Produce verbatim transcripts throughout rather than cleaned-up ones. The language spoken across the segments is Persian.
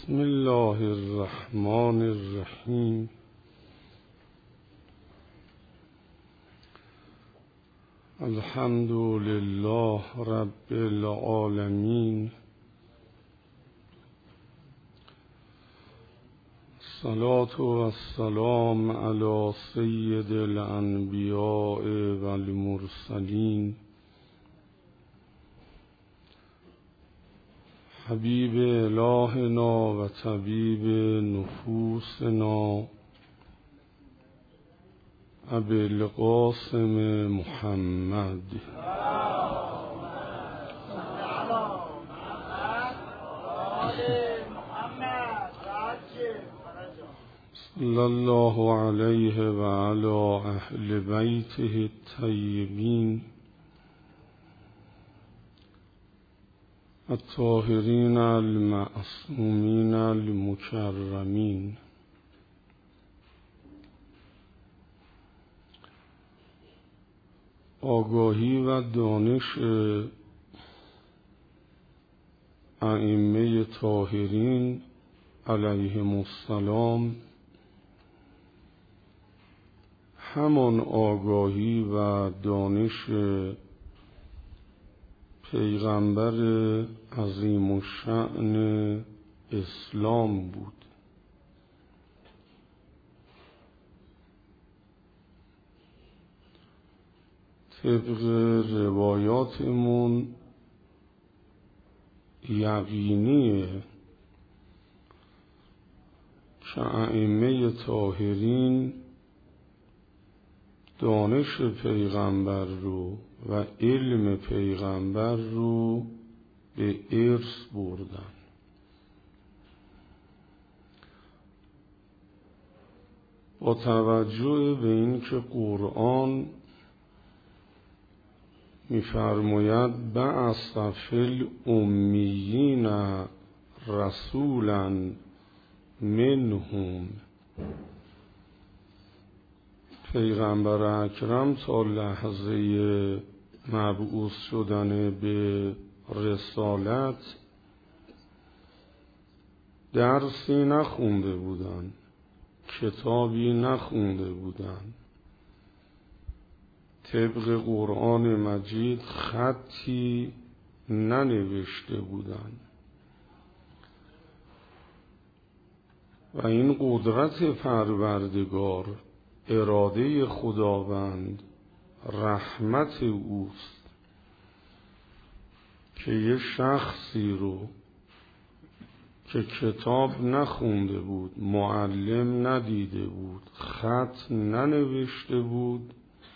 بسم الله الرحمن الرحیم. الحمد لله رب العالمین. الصلاة والسلام علی سید الانبیاء والمرسلین حبیب الهنا و طبیب نفوسنا ابی القاسم محمد صلی الله علیه و علی اهل بیته الطیبین الطاهرین المعصومین المکرمین. آگاهی و دانش ائمه طاهرین علیهم السلام همان آگاهی و دانش پیغمبر عظیم الشأن اسلام بود. طبق روایاتمون یقینیه که ائمه طاهرین دانش پیغمبر رو و علم پیغمبر رو به ارث بردن. با توجه به این که قرآن می‌فرماید بعث فی الامیین رسولا منهم، پیغمبر اکرم تا لحظه مبعوث شدن به رسالت درسی نخونده بودن، کتابی نخونده بودن، طبق قرآن مجید خطی ننوشته بودن و این قدرت پروردگار، اراده خداوند، رحمت اوست که یه شخصی رو که کتاب نخونده بود، معلم ندیده بود، خط ننوشته بود،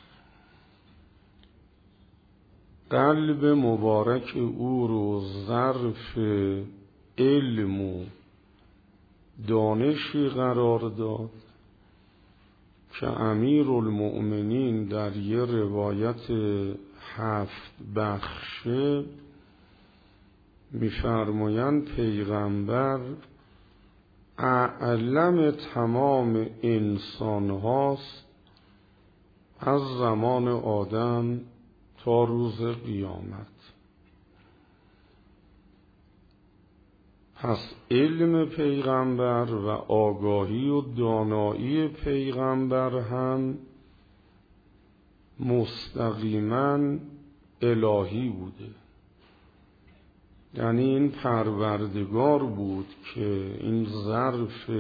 قلب مبارک او رو ظرف علم و دانشی قرار داد که امیر المؤمنین در یه روایت هفت بخشه می‌فرمایند پیغمبر اعلم تمام انسان هاست از زمان آدم تا روز قیامت. پس علم پیغمبر و آگاهی و دانایی پیغمبر هم مستقیما الهی بوده. یعنی این پروردگار بود که این ظرف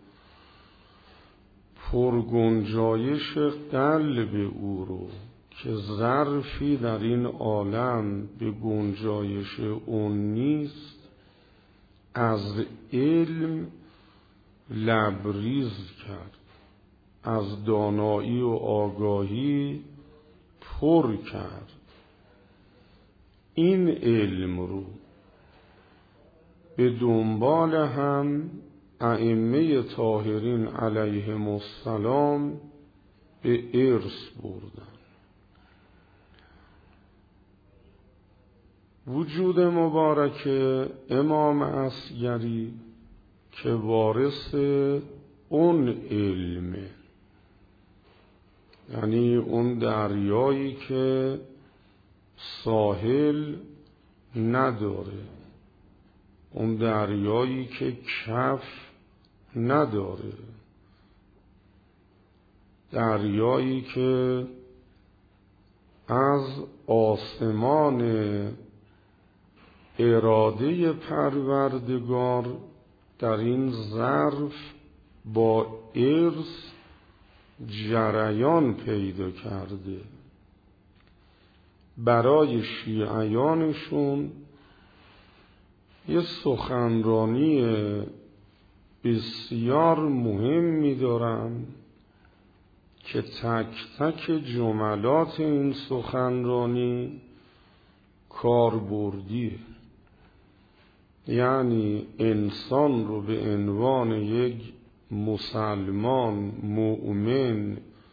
پرگنجایش قلب او رو که ظرفی در این عالم به گنجایش اون نیست، از علم لبریز کرد، از دانایی و آگاهی پر کرد. این علم رو به دنبال هم ائمه طاهرین علیهم السلام به ارث بردن. وجود مبارک امام اصغری که وارث اون علمه، یعنی اون دریایی که ساحل نداره، اون دریایی که کف نداره، دریایی که از آسمان اراده پروردگار در این ظرف با ارث جریان پیدا کرده. برای شیعیانشون یه سخنرانی بسیار مهم می‌دارن که تک تک جملات این سخنرانی کاربردیه، یعنی انسان رو به عنوان یک مسلمان، مؤمن،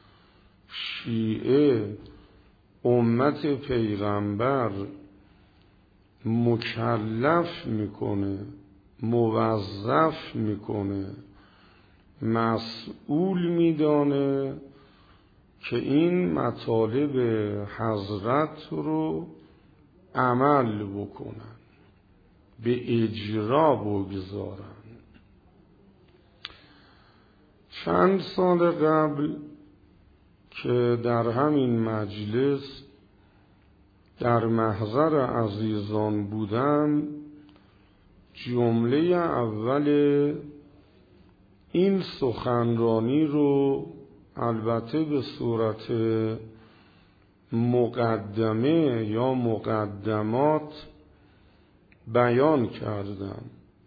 شیعه، امت پیغمبر مکلف میکنه، موظف میکنه، مسئول میدانه که این مطالب حضرت رو عمل بکنن، به اجرا بگذارن. چند سال قبل که در همین مجلس در محضر عزیزان بودم، جمله اول این سخنرانی رو البته به صورت مقدمه یا مقدمات بیان کردم.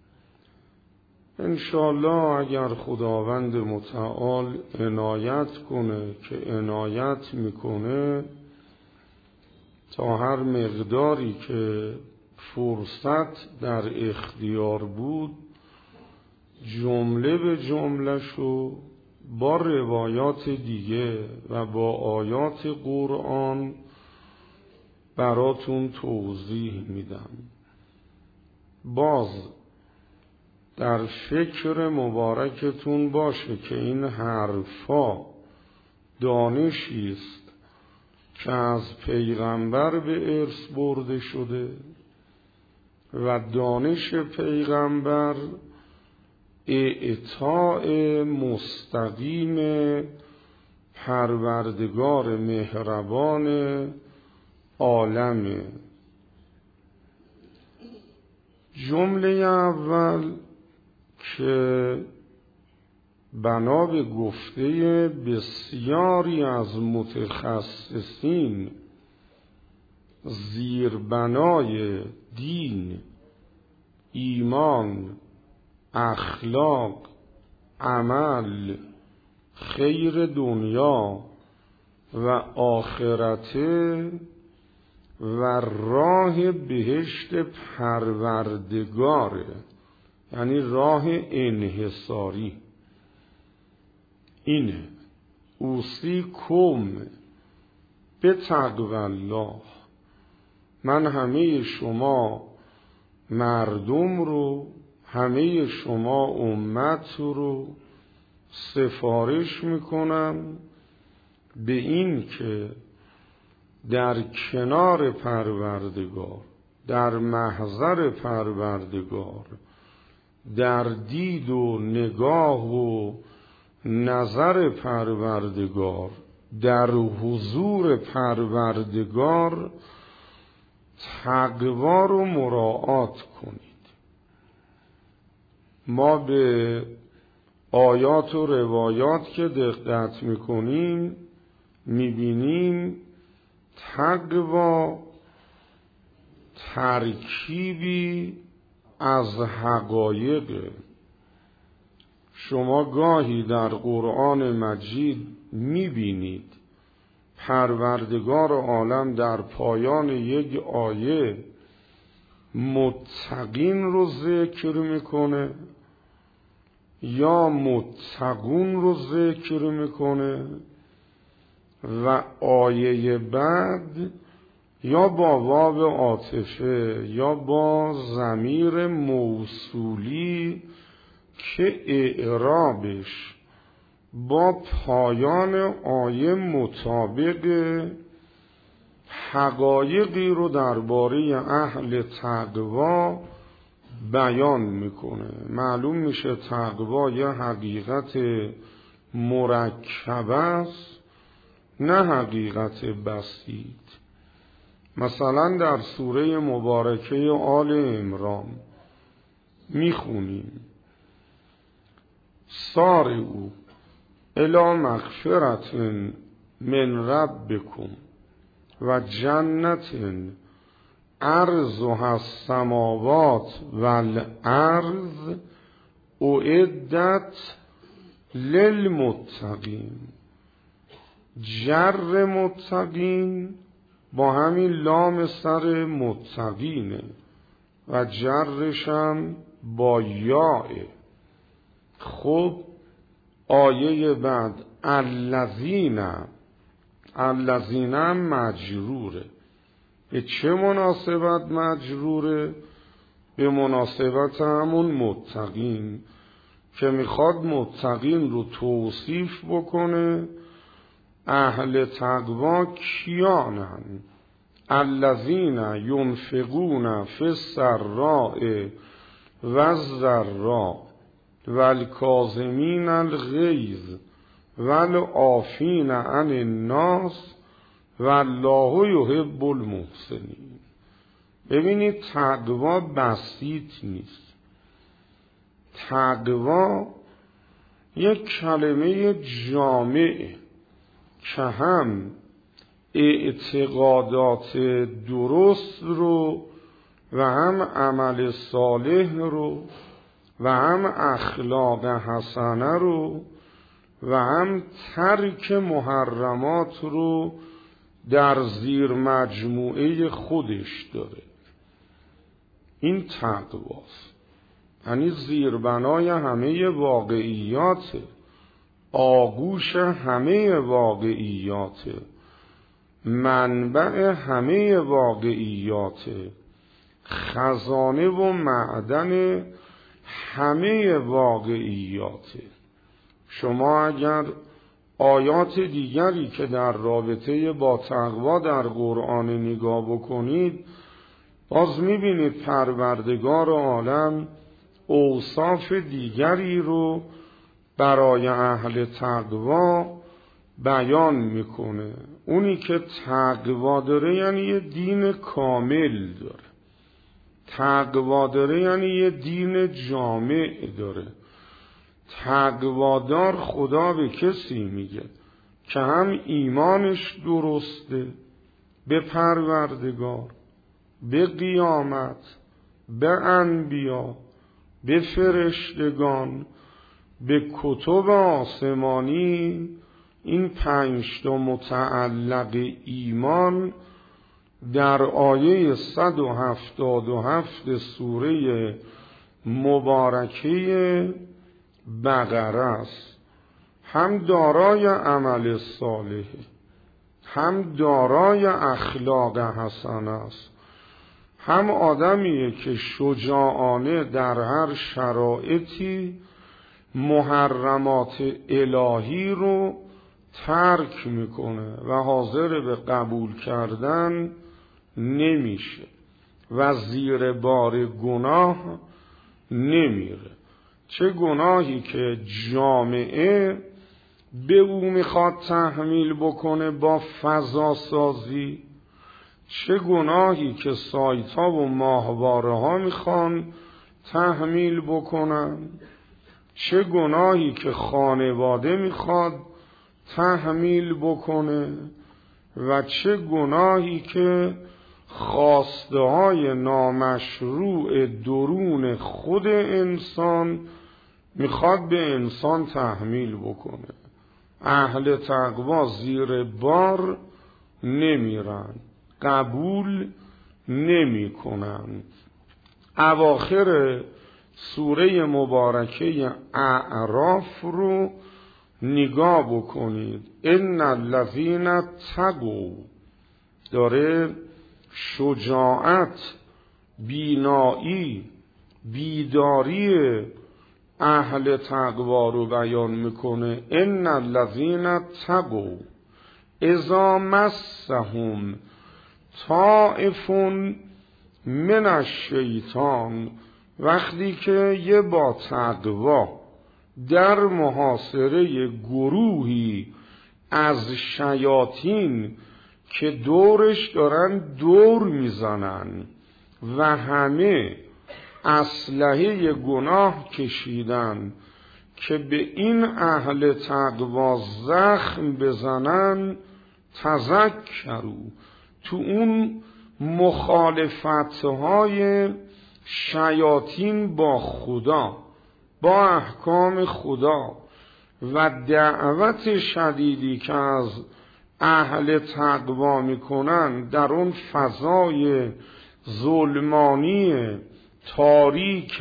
انشالله اگر خداوند متعال عنایت کنه که عنایت میکنه، تا هر مقداری که فرصت در اختیار بود جمله به جمله شو با روایات دیگه و با آیات قرآن براتون توضیح میدم. باز در فکر مبارکتون باشه که این حرفا دانشی است که از پیغمبر به ارث برده شده و دانش پیغمبر اعطاء مستقیم پروردگار مهربان عالمه. جمله اول که بنا به گفته بسیاری از متخصصین زیربنای دین، ایمان، اخلاق، عمل، خیر دنیا و آخرته و راه بهشت پروردگاره، یعنی راه انحصاری. اینه اوصیکم بتقوی الله، من همه شما مردم رو، همه شما امت رو سفارش میکنم به این که در کنار پروردگار، در محضر پروردگار، در دید و نگاه و نظر پروردگار، در حضور پروردگار تقوا رو مراعات کنید. ما به آیات و روایات که دقت میکنیم میبینیم تقوا ترکیبی از حقایق. شما گاهی در قرآن مجید میبینید پروردگار عالم در پایان یک آیه متقین رو ذکر میکنه یا متقون رو ذکر میکنه و آیه بعد یا با واو عاطفه یا با ضمیر موصولی که اعرابش با پایان آیه مطابق حقایقی رو درباره اهل تقوا بیان میکنه. معلوم میشه تقوا یه حقیقت مرکب است، نه حقیقت بسیط. مثلا در سوره مبارکه آل عمران میخونیم سارعوا الی مغفرة من ربکم و جنت عرضها السماوات والارض اعدت للمتقین. جر متقین با همین لام سر متقینه و جرشم با یاء. خب آیه بعد الذین، الذین مجروره. به چه مناسبت مجروره؟ به مناسبت همون متقین که میخواد متقین رو توصیف بکنه. اهل تقوا کیانن؟ الذین ینفقون فی السراء و الضراء والکاظمین الغیظ والعافین عن الناس والله یحب المحسنین. ببینید تقوا بسیط نیست. تقوا یک کلمه جامعه که هم اعتقادات درست رو و هم عمل صالح رو و هم اخلاق حسنه رو و هم ترک محرمات رو در زیر مجموعه خودش داره. این تقواست، یعنی زیربنای همه واقعیاته، آغوش همه واقعیاته، منبع همه واقعیاته، خزانه و معدن همه واقعیاته. شما اگر آیات دیگری که در رابطه با تقوا در قرآن نگاه بکنید، باز میبینید پروردگار عالم اوصاف دیگری رو برای اهل تقوا بیان میکنه. اونی که تقوا داره یعنی یه دین کامل داره. تقوا داره یعنی یه دین جامع داره. تقوادار خدا به کسی میگه که هم ایمانش درسته به پروردگار، به قیامت، به انبیا، به فرشتگان، به کتب آسمانی. این پنج تا متعلق ایمان در آیه صد و هفتاد و هفت سوره مبارکه بقره است. هم دارای عمل صالح، هم دارای اخلاق حسن است، هم آدمیه که شجاعانه در هر شرایطی محرمات الهی رو ترک میکنه و حاضر به قبول کردن نمیشه و زیر بار گناه نمیره. چه گناهی که جامعه به او میخواد تحمیل بکنه با فضا سازی، چه گناهی که سایت ها و ماهواره ها میخوان تحمیل بکنن، چه گناهی که خانواده میخواد تحمیل بکنه و چه گناهی که خواسته های نامشروع درون خود انسان میخواد به انسان تحمیل بکنه. اهل تقوا زیر بار نمیرن، قبول نمی کنن. اواخر سوره مبارکه اعراف رو نگاه بکنید. ان الذین تقوا داره شجاعت، بینایی، بیداری اهل تقوا رو بیان میکنه. ان الذین تقوا اذا مسهم طائف من الشیطان وقتی که یه با تقوا در محاصره گروهی از شیاطین که دورش دارن دور میزنن و همه اسلحه گناه کشیدن که به این اهل تقوا زخم بزنن، تذکروا، تو اون مخالفت‌های شیاطین با خدا، با احکام خدا و دعوت شدیدی که از اهل تقوا میکنن در اون فضای ظلمانی تاریک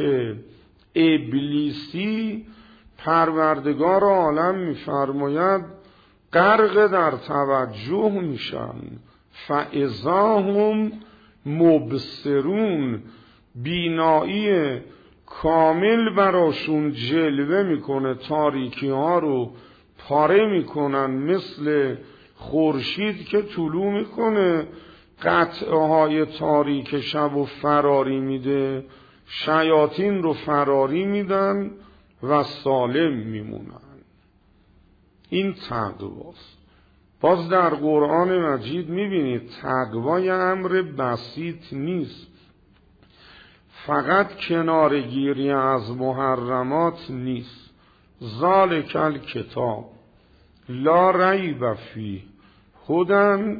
ابلیسی، پروردگار عالم میفرماید غرق در توجه میشن. فاذا هم مبصرون، بینایی کامل براشون جلوه میکنه، تاریکی ها رو پاره میکنن، مثل خورشید که طلوع میکنه قطعه های تاریک شب و فراری میده، شیاطین رو فراری میدن و سالم میمونن. این تقواست. باز در قرآن مجید میبینید تقوای امر بسیط نیست، فقط کنارگیری از محرمات نیست. ذالک الکتاب لا ریب فیه هدی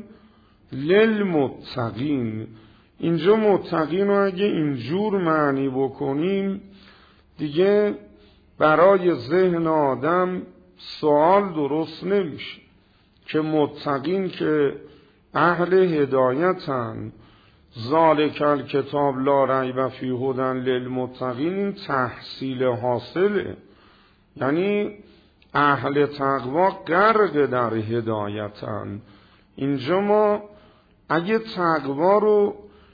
للمتقین. اینجا متقین رو اگه اینجور معنی بکنیم دیگه برای ذهن آدم سوال درست نمیشه که متقین که اهل هدایتن، ذالک الکتاب لا ریب فیه هدی للمتقین، این تحصیل حاصله، یعنی اهل تقوا غرق در هدایتن. اینجا ما اگه تقوا رو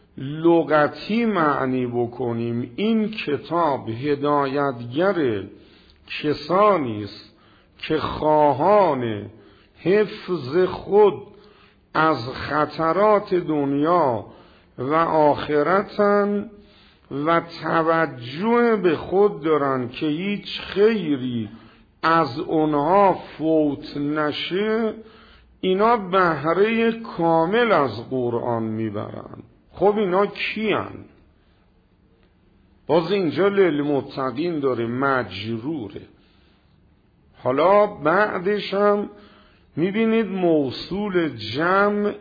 لغتی معنی بکنیم، این کتاب هدایتگر کسانی است که خواهان حفظ خود از خطرات دنیا و آخرتن و توجه به خود دارن که هیچ خیری از اونها فوت نشه. اینا بهره کامل از قرآن میبرن. خب اینا کیان؟ باز اینجا للمتقین داره، مجروره. حالا بعدش هم میبینید موصول جمع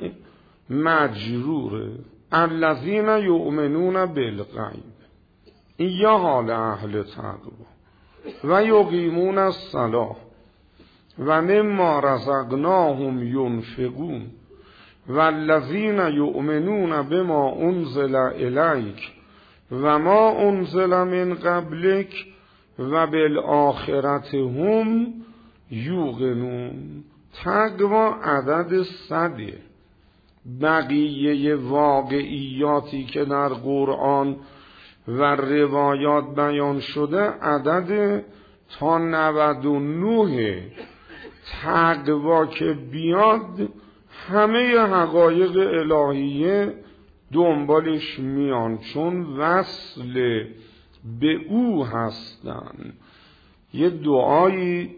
مجروره، الذین یؤمنون بالغیب. این یا حال اهل تقوا و یقیمون الصلاة و مما رزقناهم ینفقون والذین یؤمنون بما انزل الیک و ما انزل من قبلک و بالآخرة هم یوقنون. تقوا عدد صده. بقیه واقعیاتی که در قرآن و روایات بیان شده عدد تا نود و نه. تقوا که بیاد همه حقایق الهیه دنبالش میان، چون وصل به او هستن. یه دعایی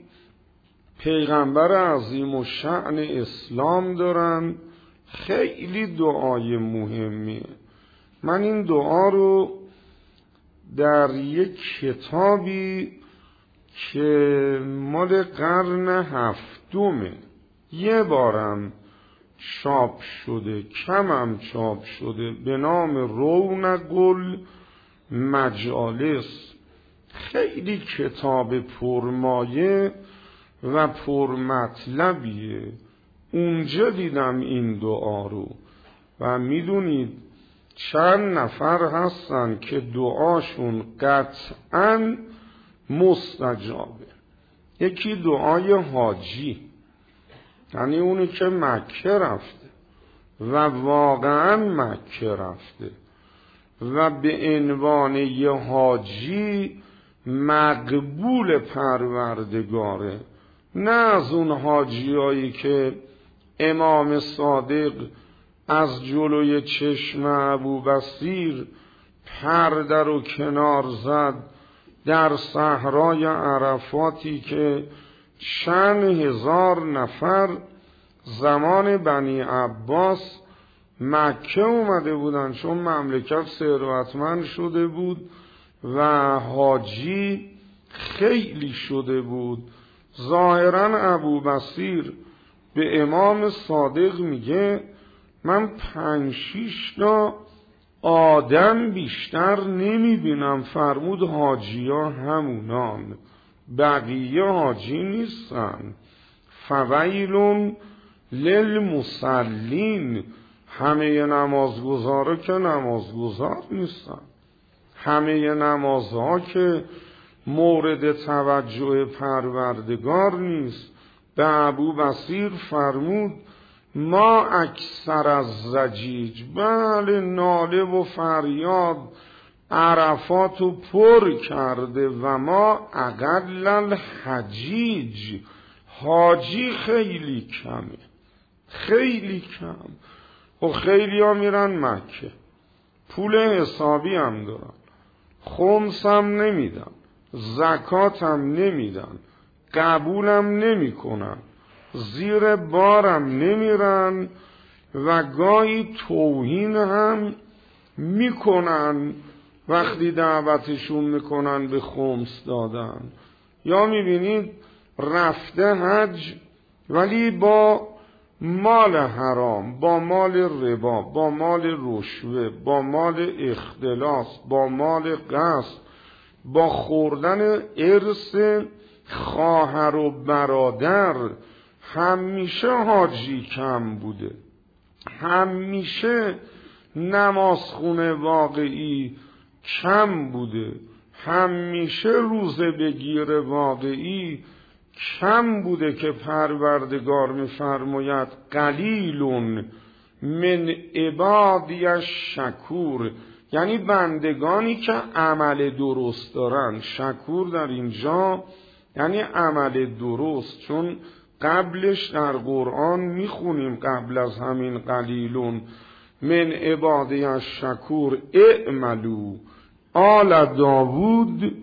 پیغمبر عظیم و شأن اسلام دارن، خیلی دعای مهمیه. من این دعا رو در یک کتابی که مال قرن هفتمه یه بارم چاپ شده، کمم چاپ شده، به نام رونق المجالس، خیلی کتاب پرمایه و پرمطلبیه. اونجا دیدم این دعا رو و میدونید چند نفر هستن که دعاشون قطعاً مستجابه. یکی دعای حاجی، یعنی اونی که مکه رفته و واقعاً مکه رفته و به عنوان یه حاجی مقبول پروردگاره، نه از اون حاجیایی که امام صادق از جلوی چشم ابوبصیر پرده رو کنار زد در صحرای عرفاتی که چند هزار نفر زمان بنی عباس مکه اومده بودن، چون مملکت ثروتمند شده بود و حاجی خیلی شده بود. ظاهرا ابو بصیر به امام صادق میگه من پنج شیش تا آدم بیشتر نمیبینم. فرمود حاجی ها همونان، بقیه حاجی نیستن. فویلون للمصلین، همه نمازگزارا که نمازگزار نیستن، همه نمازها که مورد توجه پروردگار نیست. به ابو بصیر فرمود ما اکثر از زجیج، بله ناله و فریاد عرفاتو پر کرده، و ما اقل الحجیج، حاجی خیلی کمه، خیلی کم. و خیلی ها میرن مکه، پول حسابی هم دارن، خمس هم نمیدن، زکات هم نمیدن، قبولم نمی کنن، زیر بارم نمیرن و گاهی توهین هم میکنن وقتی دعوتشون میکنن به خمس دادن. یا میبینید رفته حج ولی با مال حرام، با مال ربا، با مال رشوه، با مال اختلاس، با مال قصد، با خوردن ارث خواهر و برادر. همیشه حاجی کم بوده، همیشه نمازخونه واقعی کم بوده، همیشه روزه بگیر واقعی کم بوده که پروردگار می‌فرماید قلیلون من عبادی الشکور، یعنی بندگانی که عمل درست دارن. شکور در اینجا یعنی عمل درست، چون قبلش در قرآن میخونیم قبل از همین قلیلون من عبادی الشکور اعملوا آل داوود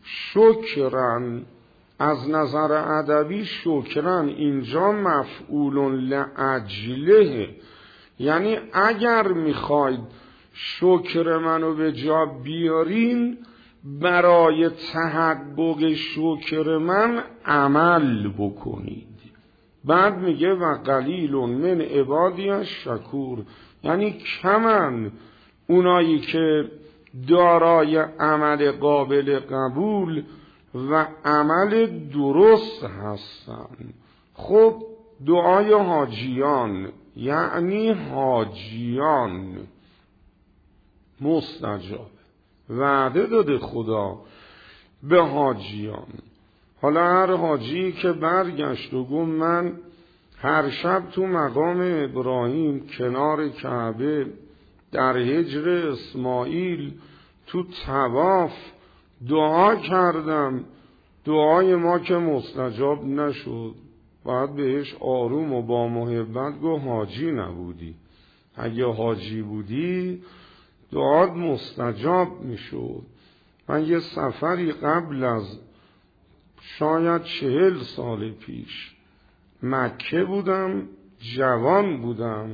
شکرن. از نظر ادبی شکرن اینجا مفعول لاجله، یعنی اگر میخواید شکر منو به جا بیارین، برای تحقق شکر من عمل بکنید. بعد میگه و قلیلون من عبادی الشکور، یعنی کمن اونایی که دارای عمل قابل قبول و عمل درست هستن. خب دعای حاجیان یعنی حاجیان مستجاب، وعده داده خدا به حاجیان. حالا هر حاجی که برگشت و گفت من هر شب تو مقام ابراهیم کنار کعبه در هجر اسماعیل تو طواف دعا کردم، دعای ما که مستجاب نشد، باید بهش آروم و با محبت گو حاجی نبودی. اگه حاجی بودی دعات مستجاب میشد. من یه سفری قبل از شاید چهل سال پیش مکه بودم، جوان بودم.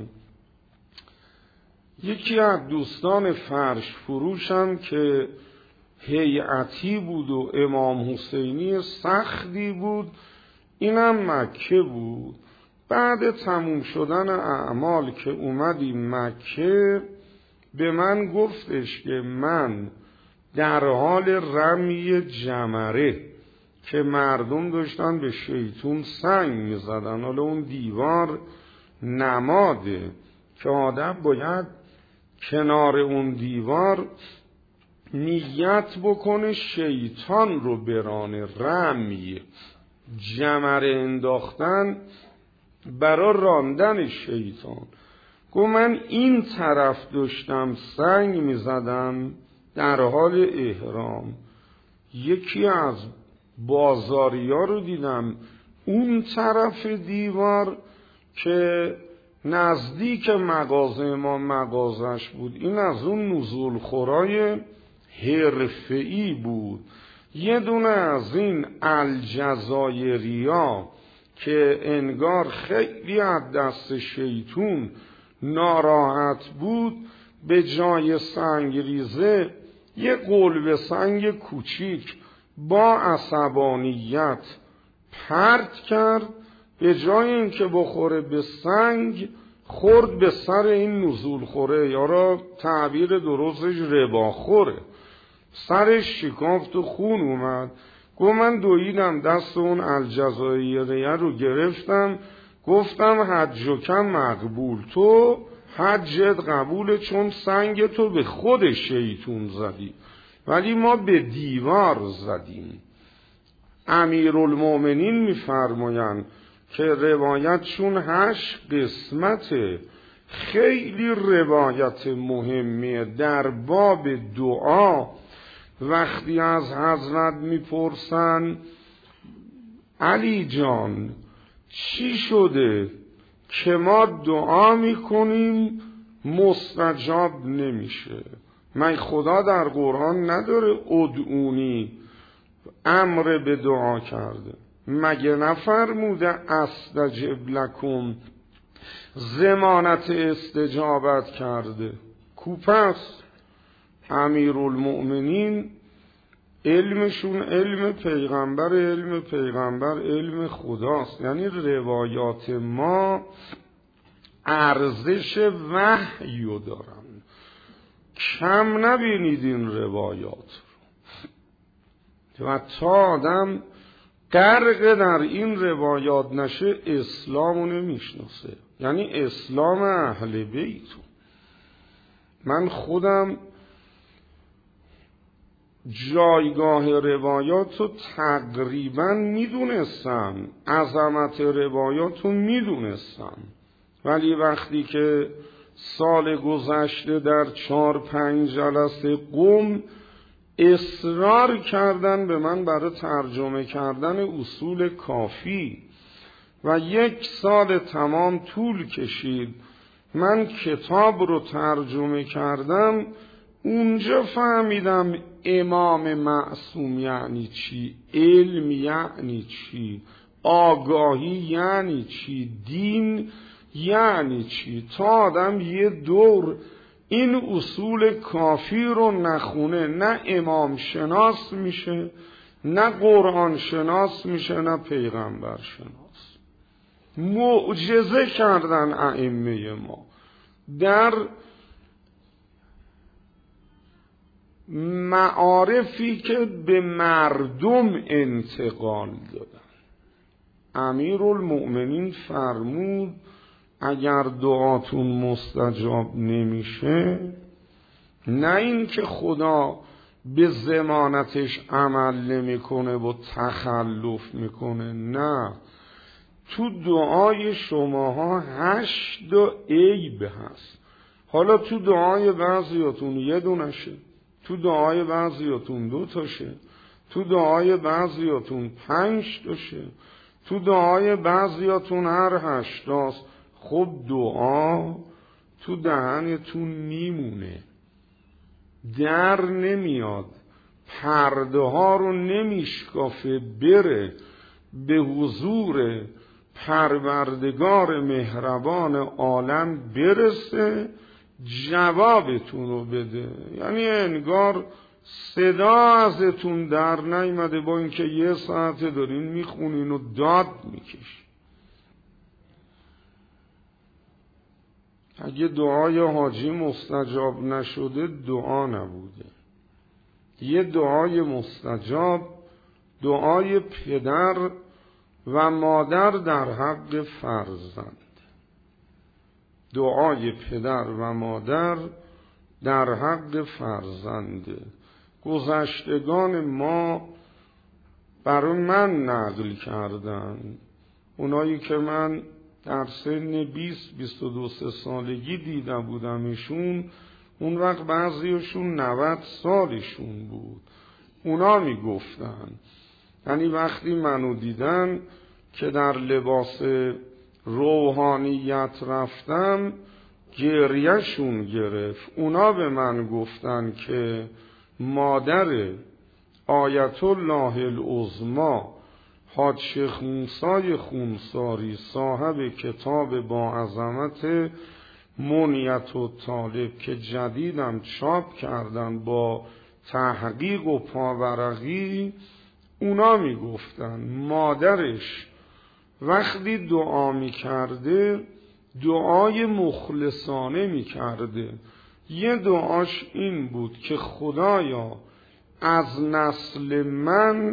یکی از دوستان فرش فروشم که هیئتی بود و امام حسینی سختی بود، اینم مکه بود. بعد تموم شدن اعمال که اومدیم مکه به من گفتش که من در حال رمی جمره که مردم داشتن به شیطون سنگ میزدن، حالا اون دیوار نماده که آدم باید کنار اون دیوار نیت بکنه شیطان رو برانه، رمی جمره انداختن برای راندن شیطان. گفت من این طرف داشتم سنگ می زدم در حال احرام، یکی از بازاریا رو دیدم اون طرف دیوار که نزدیک مغازه ما مغازش بود. این از اون نزول خورای حرفه‌ای بود. یه دونه از این الجزایریا که انگار خیلی از دست شیطون ناراحت بود، به جای سنگریزه یه قلب سنگ کوچیک با عصبانیت پرت کرد. به جای اینکه بخوره به سنگ، خورد به سر این نزول خوره، یا را تعبیر درستش رباخوره. سرش شکافت و خون اومد. گفت من دویدم دست اون الجزایریه رو گرفتم، گفتم حج و کم مقبول، تو حجت قبوله چون سنگ تو به خود شیطون زدی، ولی ما به دیوار زدیم. امیرالمومنین میفرمایند که روایتشون هشت قسمته، خیلی روایت مهمیه. در باب دعا وقتی از حضرت میپرسن علی جان چی شده که ما دعا میکنیم مستجاب نمیشه؟ من خدا در قرآن نداره ادعونی امر به دعا کرده؟ مگه نفرموده استجب لکم ضمانت استجابت کرده؟ کوپس امیرالمؤمنین علمشون علم پیغمبر، علم پیغمبر علم خداست. یعنی روایات ما ارزش وحی رو دارن، کم نبینید این روایات رو. و تا آدم غرق در این روایات نشه اسلامو نمیشناسه، یعنی اسلام اهل بیتو. من خودم جایگاه روایات رو تقریبا میدونستم، عظمت روایات رو میدونستم، ولی وقتی که سال گذشته در چهار پنج جلسه قم اصرار کردن به من برای ترجمه کردن اصول کافی و یک سال تمام طول کشید من کتاب رو ترجمه کردم، اونجا فهمیدم امام معصوم یعنی چی، علم یعنی چی، آگاهی یعنی چی، دین یعنی چی. تا آدم یه دور این اصول کافی رو نخونه، نه امام شناس میشه، نه قرآن شناس میشه، نه پیغمبر شناس. معجزه کردن ائمه ما در معارفی که به مردم انتقال دادن. امیرالمؤمنین فرمود اگر دعاتون مستجاب نمیشه، نه این که خدا به ضمانتش عمل نمیکنه و تخلف میکنه، نه، تو دعای شماها هشت عیب هست. حالا تو دعای بعضیاتون یه دونشه، تو دعای بعضیاتون دو تاشه، تو دعای بعضیاتون پنج تاشه، تو دعای بعضیاتون هر هشتاست. خب دعا تو دهنتون میمونه، در نمیاد، پرده ها رو نمیشکافه، بره به حضور پروردگار مهربان عالم برسه، جوابتون رو بده. یعنی انگار صدا ازتون در نیامده، با اینکه یه ساعت دارین میخونین و داد میکشین. اگه دعای حاجی مستجاب نشده دعا نبوده. یه دعای مستجاب دعای پدر و مادر در حق فرزند، دعای پدر و مادر در حق فرزنده. گذشتگان ما برای من نقل کردن، اونایی که من در سن بیست بیست و دو سالگی دیده بودمشون، اون وقت بعضیشون نود سالشون بود. اونا میگفتن، یعنی وقتی منو دیدن که در لباس روحانیت رفتم گریهشون گرفت. اونا به من گفتن که مادر آیت الله العظمی حاج شیخ موسی خونساری صاحب کتاب با عظمت منیت الطالب که جدیدم چاپ کردن با تحقیق و پاورقی، اونا می گفتن مادرش وقتی دعا می کرده دعای مخلصانه می کرده. یه دعاش این بود که خدایا از نسل من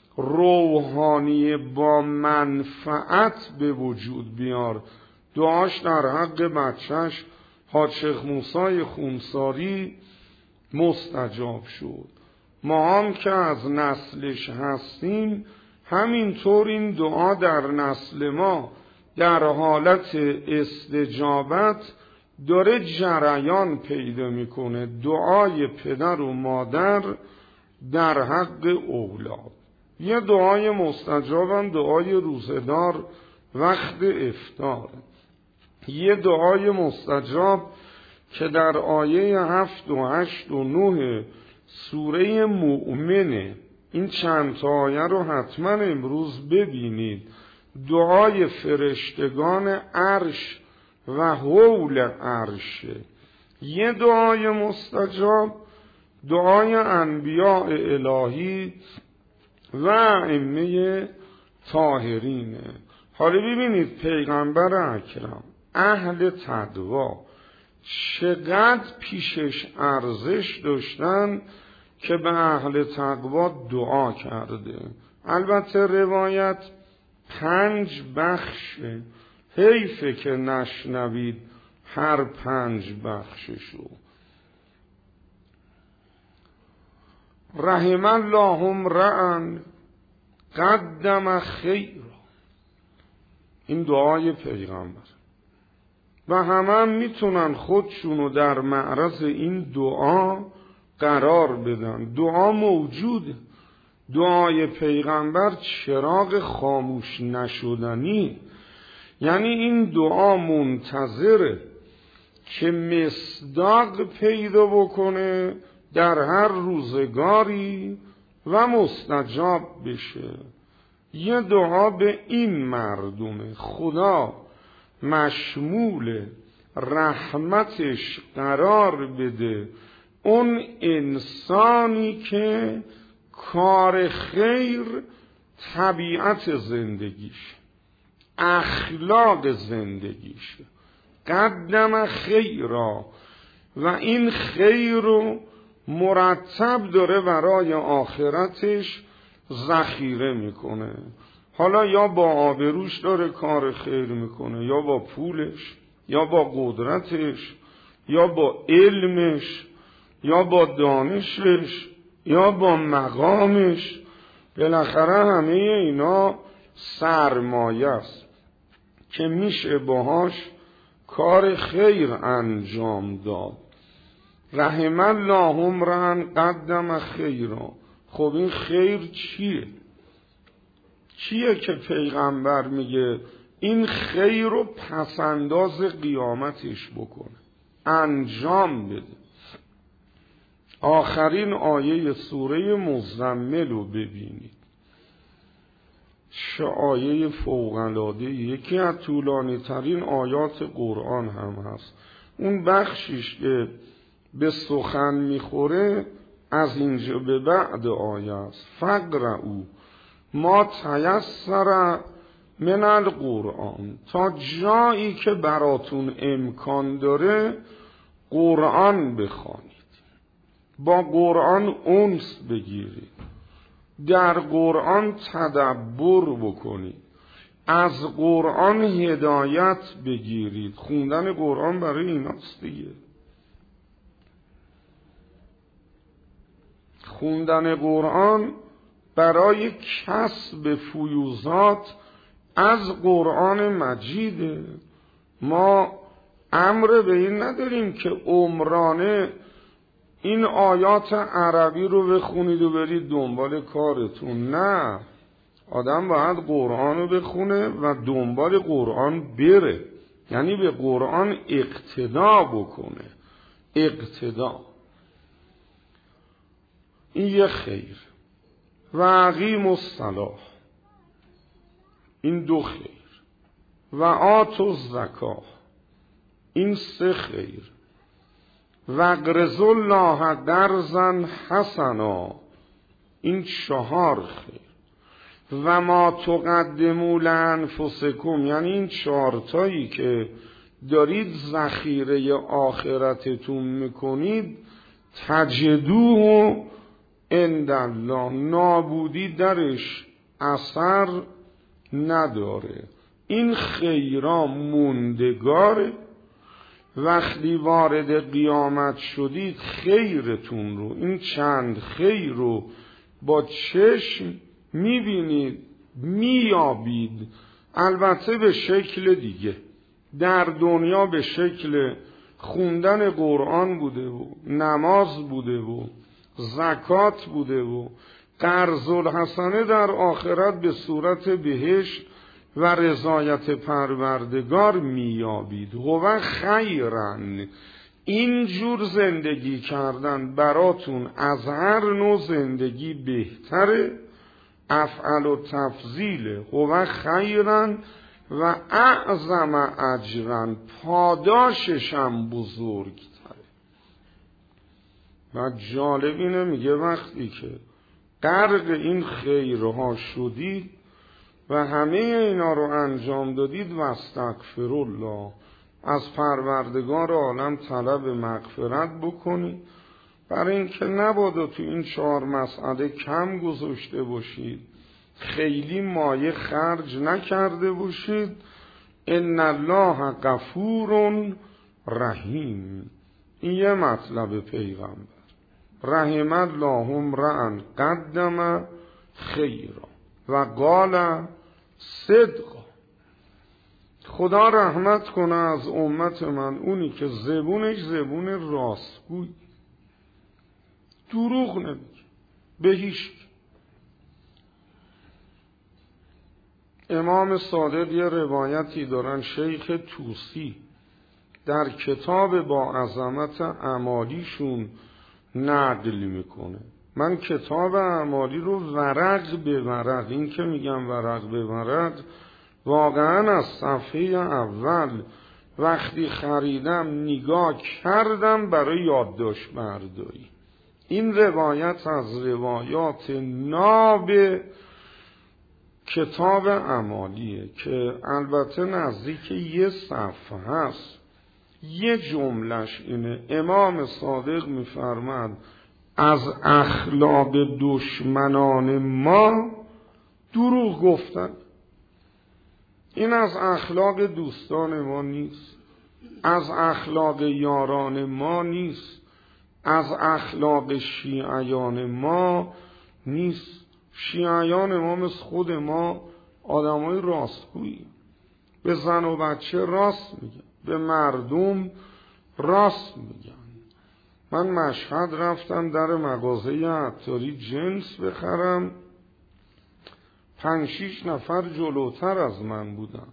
روحانی با منفعت به وجود بیار. دعاش در حق بچهش حاج شیخ موسی خونساری مستجاب شد. ما هم که از نسلش هستیم همینطور این دعا در نسل ما در حالت استجابت داره جریان پیدا میکنه. دعای پدر و مادر در حق اولاد. یه دعای مستجاب هم دعای روزه‌دار وقت افطار. یه دعای مستجاب که در آیه هفت و هشت و نه سوره مؤمنه، این چند تا آیه رو حتما امروز ببینید. دعای فرشتگان عرش و حول عرشه. یه دعای مستجاب دعای انبیاء الهی و ائمه طاهرینه. حالا ببینید پیغمبر اکرم اهل تقوا چقدر پیشش ارزش داشتن که به اهل تقوا دعا کرده. البته روایت پنج بخشه، حیفه که نشنوید هر پنج بخششو. رحم الله امرأ قدم خیرا، این دعای پیغمبر و همه هم میتونن خودشونو در معرض این دعا قرار بدن. دعا موجوده. دعای پیغمبر چراغ خاموش نشدنی، یعنی این دعا منتظره که مصداق پیدا بکنه در هر روزگاری و مستجاب بشه. یه دعا به این مردمه خدا مشمول رحمتش قرار بده اون انسانی که کار خیر طبیعت زندگیش، اخلاق زندگیش. قدم خیرا، و این خیر رو مرتب داره برای آخرتش ذخیره میکنه. حالا یا با آبروش داره کار خیر میکنه، یا با پولش، یا با قدرتش، یا با علمش، یا با دانشش، یا با مقامش. بالاخره همه اینا سرمایه است که میشه باهاش کار خیر انجام داد. رحم الله امرأ قدم خیرا. خب این خیر چیه؟ چیه که پیغمبر میگه این خیر رو پسنداز قیامتش بکنه، انجام بده؟ آخرین آیه سوره مزمل رو ببینید، چه آیه فوق‌العاده، یکی از طولانی ترین آیات قرآن هم هست. اون بخشیش که به سخن میخوره از اینجا به بعد آیه است. فقرؤا ما تیسر من القرآن، تا جایی که براتون امکان داره قرآن بخوانید، با قرآن انس بگیرید، در قرآن تدبر بکنید، از قرآن هدایت بگیرید. خوندن قرآن برای ایناست دیگه. خوندن قرآن برای کسب فیوزات از قرآن مجیده. ما امر به این نداریم که عمرانه این آیات عربی رو بخونید و برید دنبال کارتون. نه، آدم باید قرآن رو بخونه و دنبال قرآن بره، یعنی به قرآن اقتدا بکنه. اقتدا این یه خیر. و اقیم الصلاة این دو خیر. و آتوا الزکاة این سه خیر. و اقرضوا الله قرضا حسنا این چهار خیر. و ما تقدموا لانفسکم یعنی این چهارتایی که دارید ذخیره آخرتتون میکنید، تجدوه عند الله نابودی درش اثر نداره. این خیرا موندگاره. وقتی وارد قیامت شدید خیرتون رو، این چند خیر رو با چشم میبینید، میابید. البته به شکل دیگه. در دنیا به شکل خوندن قرآن بوده و نماز بوده و زکات بوده و قرض الحسنه در آخرت به صورت بهشت و رضایت پروردگار میابید. هو خیرن این جور زندگی کردن براتون از هر نوع زندگی بهتره. افعل و تفضیله. هو خیرن و اعظم اجرن پاداششم بزرگتره. و جالب اینه میگه وقتی که غرق این خیرها شدید و همه اینا رو انجام دادید، و استغفرالله از پروردگار عالم طلب مغفرت بکنید، برای اینکه نبادا تو این چهار مسئله کم گذاشته باشید، خیلی مایه خرج نکرده باشید. ان الله غفور رحیم این یه مطلب پیغمبر. رحم الله امرأ قدم خیرا و قال صدقا. خدا رحمت کنه از امت من اونی که زبونش زبون راستگوی، دروغ نمیگه به هیچ. امام صادق یه روایتی دارن، شیخ طوسی در کتاب با عظمت اعمالیشون نقل میکنه. من کتاب اعمالی رو ورق به ورق، این که میگم ورق به ورق، واقعا از صفحه اول وقتی خریدم نگاه کردم برای یادداشت برداری. این روایت از روایات ناب کتاب اعمالیه که البته نزدیک یه صفحه هست. یه جملش اینه، امام صادق میفرماد از اخلاق دشمنان ما دروغ گفتن. این از اخلاق دوستان ما نیست، از اخلاق یاران ما نیست، از اخلاق شیعیان ما نیست. شیعیان ما مثل خود ما آدمای راستگویی، به زن و بچه راست میگن، به مردم راست میگن. من مشهد رفتم در مغازه عطاری جنس بخرم، پنج شیش نفر جلوتر از من بودن.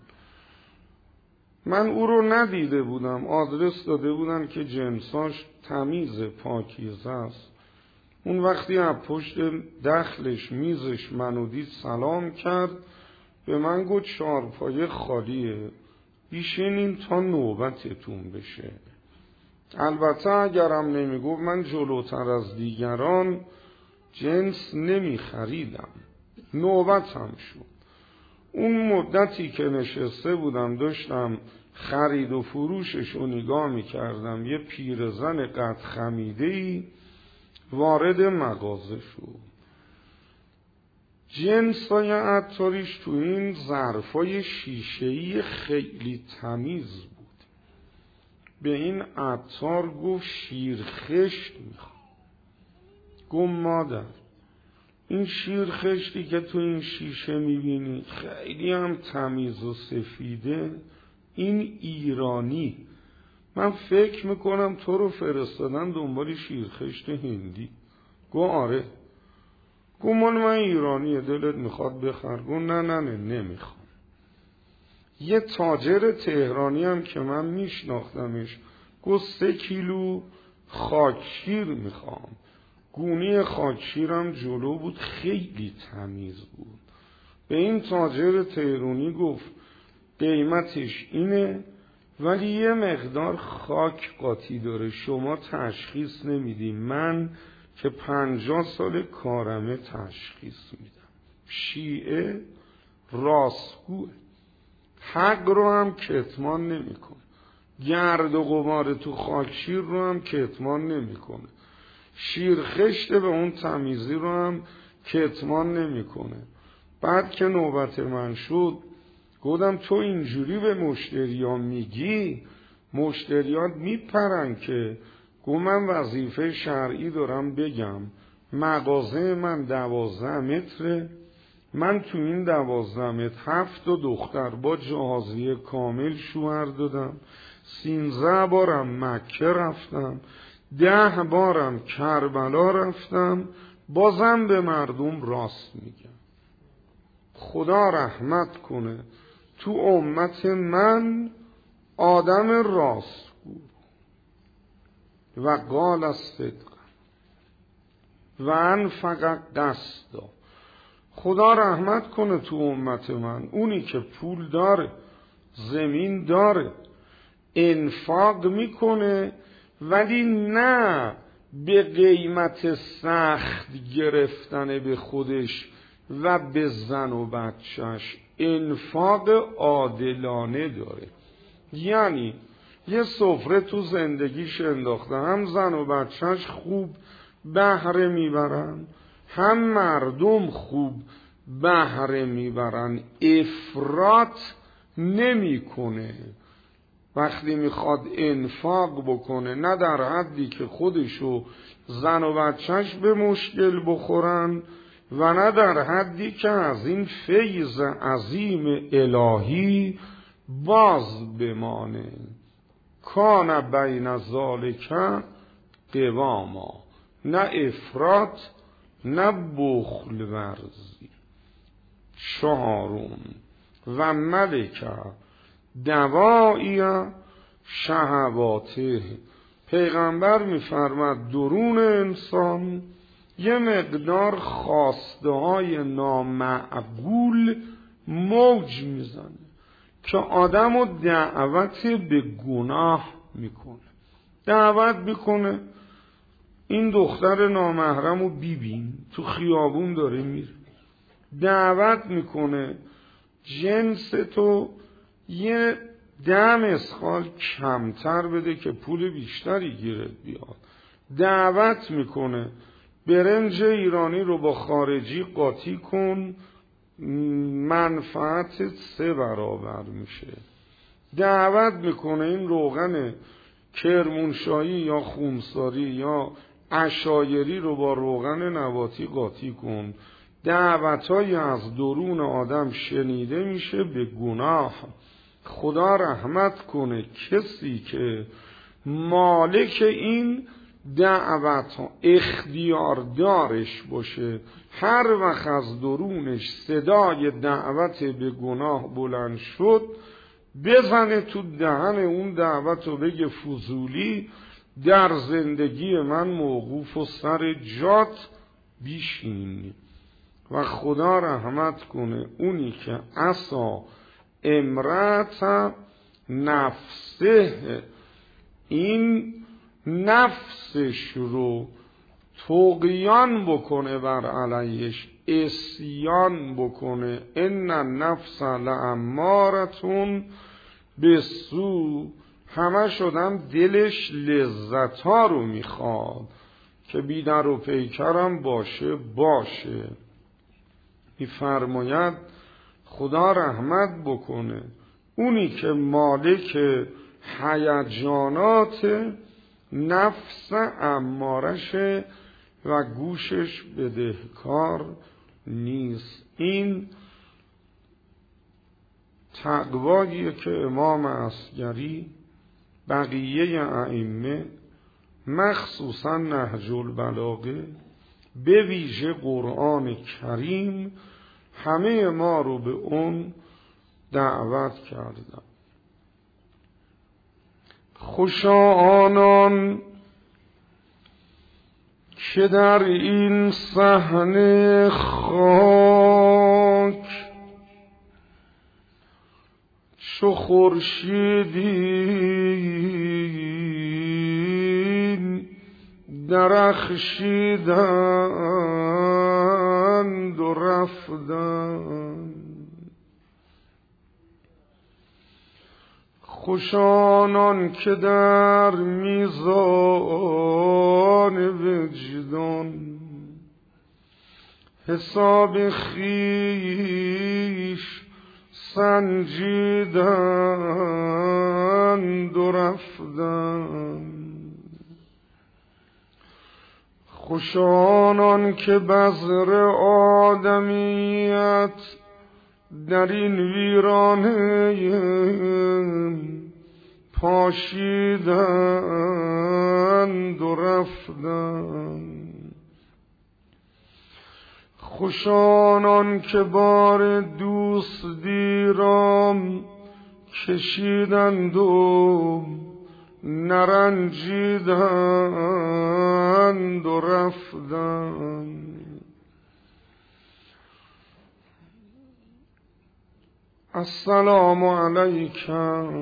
من او رو ندیده بودم، آدرس داده بودن که جنساش تمیز پاکیزه است. اون وقتی از پشت دخلش میزش منو دید سلام کرد، به من گفت چارپایه خالیه، بیشینین تا نوبتتون بشه. البته اگرم نمیگفت من جلوتر از دیگران جنس نمی خریدم، نوبتم شد. اون مدتی که نشسته بودم داشتم خرید و فروشش رو نگاه می کردم، یه پیرزن قد خمیده‌ای وارد مغازه شد. جنسای عطاریش تو این ظرفای شیشه‌ای خیلی تمیز بود. به این عطار گفت شیرخشت میخوام. گفت مادر این شیرخشتی که تو این شیشه میبینی خیلی هم تمیز و سفیده، این ایرانی، من فکر میکنم تو رو فرستادن دنبال شیرخشت هندی. گفت آره. گمان من ایرانی، دلت میخواد بخر؟ گفت نه نه نه نمیخوام. یه تاجر تهرانی هم که من میشناختمش گفت سه کیلو خاکشیر میخوام. گونی خاکشیرم جلو بود، خیلی تمیز بود. به این تاجر تهرانی گفت قیمتش اینه ولی یه مقدار خاک قاطی داره، شما تشخیص نمیدی، من که پنجاه سال کارمه تشخیص میدم. شیعه راستگوه، حق رو هم کتمان نمیکنه، گرد و غبار تو خاکشیر رو هم کتمان نمیکنه، شیرخشت به اون تمیزی رو هم کتمان نمیکنه. بعد که نوبت من شد گفتم تو اینجوری به مشتریان میگی مشتریان میپرن که. گفت من وظیفه شرعی دارم بگم مغازه من دوازده متره، من تو این دوازده متر هفت و دختر با جهازیه کامل شوهر دادم، سینزده بارم مکه رفتم، ده بارم کربلا رفتم، بازم به مردم راست میگم. خدا رحمت کنه تو امت من آدم راستگو و قال الصدق و انفق قصدا. خدا رحمت کنه تو امت من اونی که پول داره، زمین داره، انفاق میکنه ولی نه به قیمت سخت گرفتن به خودش و به زن و بچهش، انفاق عادلانه داره. یعنی یه سفره تو زندگیش انداخته، هم زن و بچهش خوب بهره میبرن، هم مردم خوب بهره میبرن، افراط نمیکنه. وقتی میخواد انفاق بکنه نه در حدی که خودشو زن و بچهش به مشکل بخورن و نه در حدی که از این فیض عظیم الهی باز بمانه. کان بین ذالک قواما، نه افراط نه بخل ورزی. چهارم و ملکه دوایی شهواته، پیغمبر میفرماد درون انسان یه مقدار خواسته های نامعقول موج میزنه که آدم رو دعوت به گناه میکنه. دعوت میکنه این دختر نامحرم رو بیبین، تو خیابون داره میره. دعوت میکنه جنس تو یه دم اسخال کمتر بده که پول بیشتری گیرت بیاد. دعوت میکنه برنج ایرانی رو با خارجی قاطی کن، منفعت سه برابر میشه. دعوت میکنه این روغن کرمانشاهی یا خونساری یا عشایری رو با روغن نباتی قاطی کن. دعوتای از درون آدم شنیده میشه به گناه. خدا رحمت کنه کسی که مالک این دعوت ها اختیاردارش باشه، هر وقت از درونش صدای دعوت به گناه بلند شد بزنه تو دهن اون دعوت و بگه فضولی در زندگی من موقوف و سر جات بیشین. و خدا رحمت کنه اونی که عصا امرأت نفسه، این نفسش رو طغیان بکنه بر علیش، عصیان بکنه. ان النفس لامارة بالسوء، همه شدم دلش لذتا رو میخواد که بیدر و پیکرم باشه باشه. میفرماید خدا رحمت بکنه اونی که مالک هیجانات نفس امارشه و گوشش بدهکار نیست. این تقواییه که امام عسگری، بقیه ائمه، مخصوصا نهج البلاغه به ویژه قرآن کریم همه ما رو به اون دعوت کردن. خوشا آنان که در این صحن خاک چو خورشیدی درخشیدند و رفتند. خوش آنان که در میزان وجدان حساب خویش سنجیدند و رفتند. خوش آنان که بذر آدمیت در این ویرانه پاشیدند و رفتند. خوش آنان که بار دوستی را کشیدند و نرنجیدند و رفتند. السلام علیک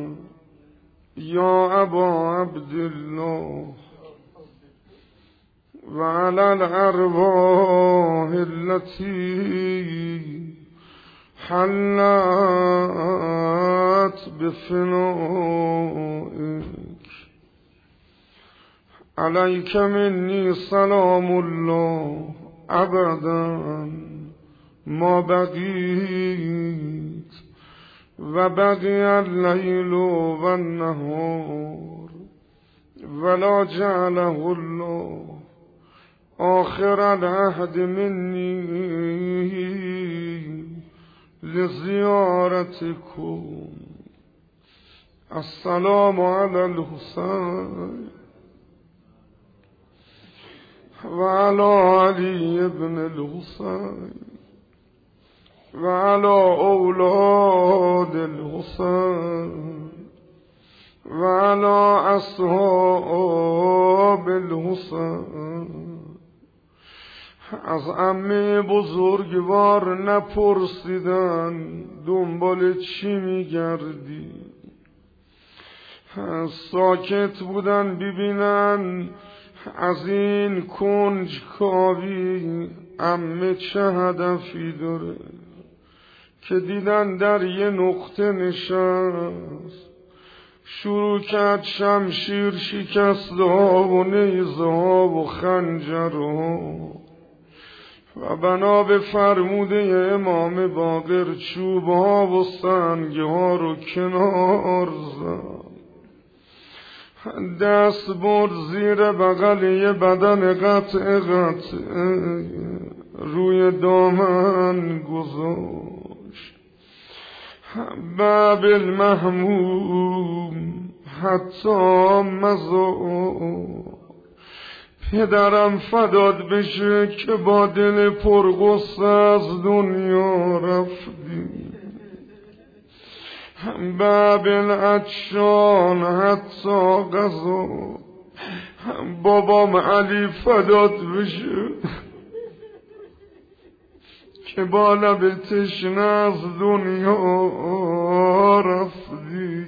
یا ابا عبدالله و علی الارواح التي حلت بفنائک. علیک منی سلام الله ابدا ما بقیت و بقی اللیل و النهار ولا جعله الله آخر العهد منی لزیارتکم. السلام علی الحسین و علی علی ابن الحسین و علی اولاد الحسین و علی اصحاب الحسین. از عمه بزرگوار نپرسیدن دنبال چی میگردی، ساکت بودن ببینن از این کنجکاوی عمه چه هدفی داره، که دیدن در یه نقطه نشست، شروع کرد شمشیر شکسته ها و نیزه ها و خنجر ها و بنا به فرموده امام باقر چوب ها و سنگ ها رو کنار زد، دست برد زیر بغل یه بدن قطع قطع روی دامن گذاشت. باب المحموم حتی مزار. پدرم فداد بشه که با دل پرغصه از دنیا رفتی. باب العطشان حتی غذا. بابام علی فداد بشه که با لب تشنه از دنیا رفتی.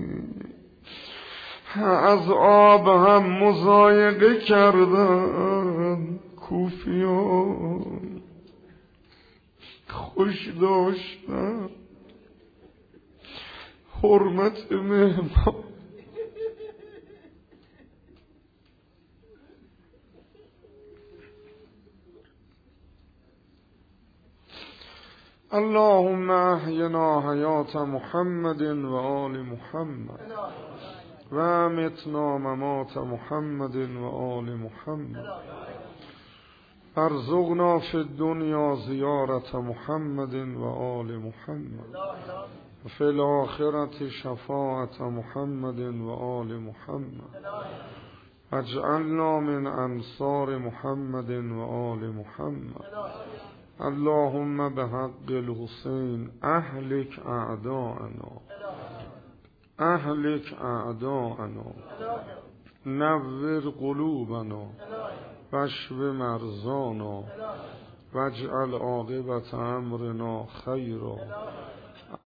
از آب هم مضایقه کردن کوفیان، خوش داشتن حرمت مهمان. اللهم احینا حیات محمد و آل محمد و امتنا ممات محمد و آل محمد. ارزقنا فی الدنیا زیارت محمد و آل محمد و فی الآخرة شفاعت محمد و آل محمد واجعلنا من انصار محمد و آل محمد. اللهم بحق الحسین اهلک اعداءنا اهلک اعداءنا نور قلوبنا واشف مرضانا واجعل عاقبت امرنا خیرا